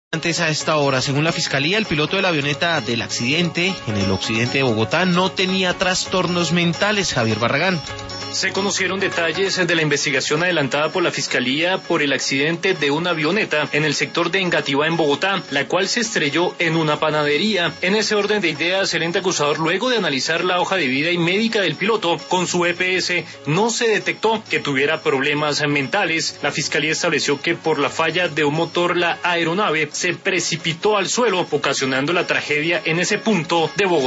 Antes a esta hora, según la Fiscalía, el piloto de la avioneta del accidente en el occidente de Bogotá no tenía trastornos mentales. Javier Barragán. Se conocieron detalles de la investigación adelantada por la Fiscalía por el accidente de una avioneta en el sector de Engativá, en Bogotá, la cual se estrelló en una panadería. En ese orden de ideas, el ente acusador, luego de analizar la hoja de vida y médica del piloto con su EPS, no se detectó que tuviera problemas mentales. La Fiscalía estableció que por la falla de un motor, la aeronave se precipitó al suelo, ocasionando la tragedia en ese punto de Bogotá.